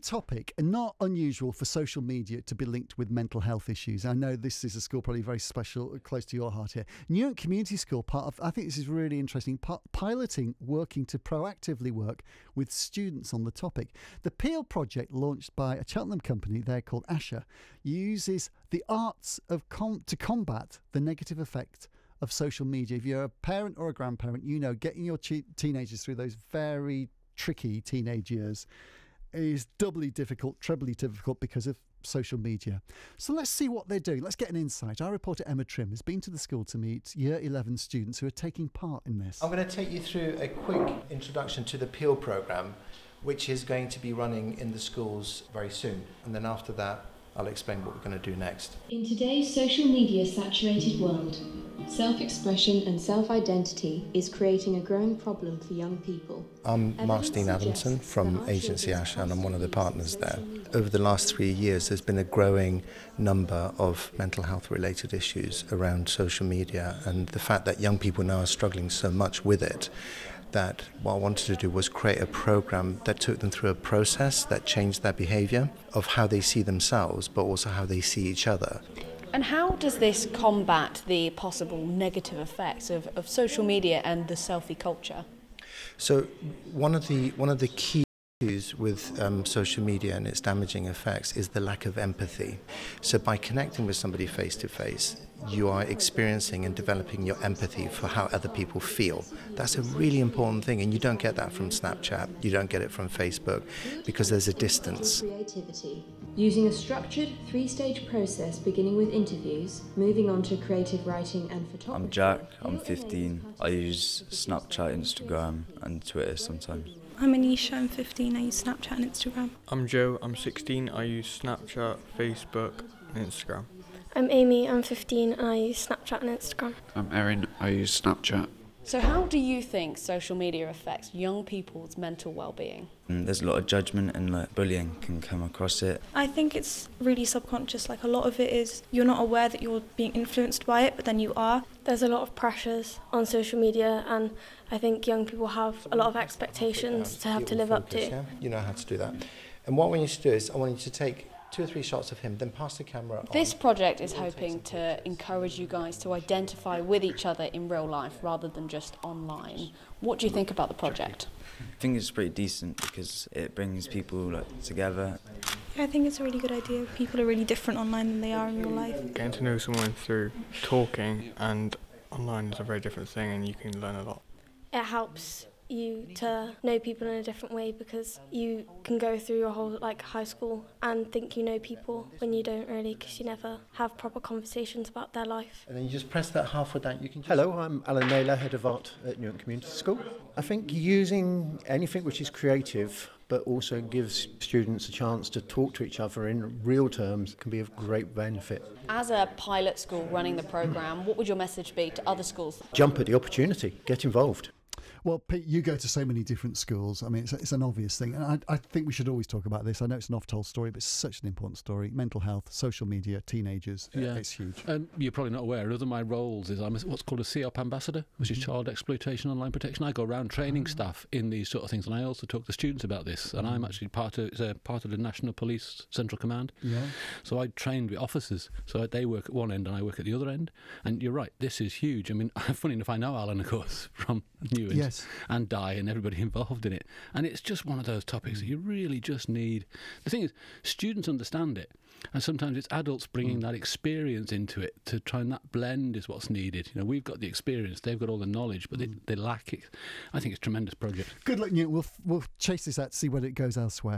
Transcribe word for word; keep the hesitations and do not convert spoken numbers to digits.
topic, and not unusual for social media to be linked with mental health issues. I know this is a school probably very special, close to your heart here. Newent Community School, part of, I think this is really interesting, part, piloting, working to proactively work with students on the topic. The Peel project, launched by a Cheltenham company there called Asher, uses the arts of com- to combat the negative effect of social media. If you're a parent or a grandparent, you know getting your che- teenagers through those very tricky teenage years is doubly difficult, trebly difficult because of social media. So let's see what they're doing. Let's get an insight. Our reporter Emma Trim has been to the school to meet year eleven students who are taking part in this. I'm going to take you through a quick introduction to the Peel programme, which is going to be running in the schools very soon. And then after that, I'll explain what we're going to do next. In today's social media saturated world, self-expression and self-identity is creating a growing problem for young people. I'm Martin Adamson from Agency Asher, and I'm one of the partners there. Over the last three years, there's been a growing number of mental health related issues around social media, and the fact that young people now are struggling so much with it, that what I wanted to do was create a program that took them through a process that changed their behaviour, of how they see themselves, but also how they see each other. And how does this combat the possible negative effects of, of social media and the selfie culture? So one of the one of the key issues with um, social media and its damaging effects is the lack of empathy. So by connecting with somebody face to face, you are experiencing and developing your empathy for how other people feel. That's a really important thing, and you don't get that from Snapchat, you don't get it from Facebook, because there's a distance. Creativity. Using a structured three-stage process beginning with interviews, moving on to creative writing and photography. I'm Jack, I'm fifteen. I use Snapchat, Instagram and Twitter sometimes. I'm Anisha, I'm fifteen, I use Snapchat and Instagram. I'm Joe, I'm sixteen, I use Snapchat, Facebook and Instagram. I'm Amy, I'm fifteen and I use Snapchat and Instagram. I'm Erin, I use Snapchat. So how do you think social media affects young people's mental well-being? And there's a lot of judgment and like bullying can come across it. I think it's really subconscious, like a lot of it is you're not aware that you're being influenced by it, but then you are. There's a lot of pressures on social media, and I think young people have a lot of expectations to have to live up to. Yeah? You know how to do that. And what I want you to do is I want you to take two or three shots of him, then pass the camera on. This project is hoping to encourage you guys to identify with each other in real life rather than just online. What do you think about the project? I think it's pretty decent because it brings people like together. I think it's a really good idea. People are really different online than they are in real life. Getting to know someone through talking and online is a very different thing, and you can learn a lot. It helps you to know people in a different way, because you can go through your whole like high school and think you know people when you don't really, because you never have proper conversations about their life. And then you just press that halfway down. You can just... Hello, I'm Alan Naylor, Head of Art at Newent Community School. I think using anything which is creative but also gives students a chance to talk to each other in real terms can be of great benefit. As a pilot school running the programme, what would your message be to other schools? Jump at the opportunity, get involved. Well, Pete, you go to so many different schools. I mean, it's, it's an obvious thing. And I, I think we should always talk about this. I know it's an oft-told story, but it's such an important story. Mental health, social media, teenagers, yeah. It's huge. And you're probably not aware, another of my roles is I'm a, what's called a C O P ambassador, which mm-hmm. is child exploitation online protection. I go around training mm-hmm. staff in these sort of things, and I also talk to students about this. And mm-hmm. I'm actually part of, it's a part of the National Police Central Command. Yeah. So I trained with officers. So they work at one end and I work at the other end. And you're right, this is huge. I mean, funny enough, I know Alan, of course, from Newent. Yes. And Di and everybody involved in it. And it's just one of those topics that you really just need. The thing is, students understand it. And sometimes it's adults bringing mm. that experience into it to try, and that blend is what's needed. You know, we've got the experience, they've got all the knowledge, but mm. they, they lack it. I think it's a tremendous project. Good luck, Newent. We'll, we'll chase this out to see where it goes elsewhere.